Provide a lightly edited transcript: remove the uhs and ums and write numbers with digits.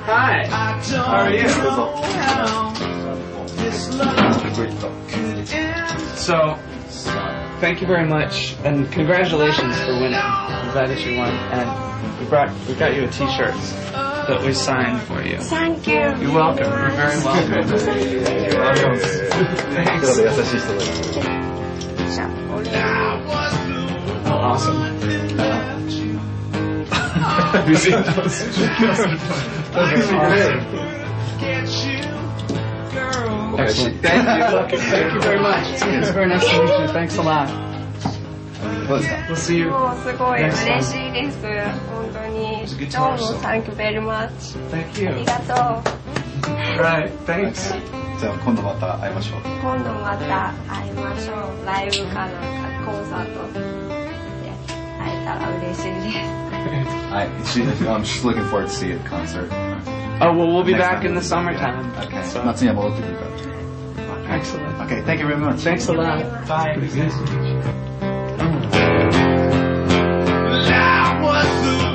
Hi. How are you? So, thank you very much, and congratulations for winning. I'm glad that you won, and we got you a T-shirt that we signed for you. Thank you. You're welcome. You're very welcome. You're welcome. Thanks. Awesome. Have you seen those? Excellent. Thank you. Thank you very much. It's very nice to meet you. Thanks a lot. We'll see you. もうすごい嬉しいです。本当に。どうも Thank you very much. Thank あ you. りがとう。 Right. Thanks. じゃあ今度また会いましょう。 今度また会いましょう。ライブかなんかコンサートで会えたら嬉しいです。 I'm just looking forward to see you at the concert. Oh, well, we'll be Next back time. in the summertime. Okay. So, 夏には戻ってくるから。 excellent. Okay, thank you very much. Thanks a lot. Bye. I was